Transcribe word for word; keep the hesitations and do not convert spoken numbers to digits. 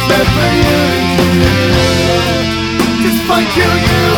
meant for you to do. Just fuck you, you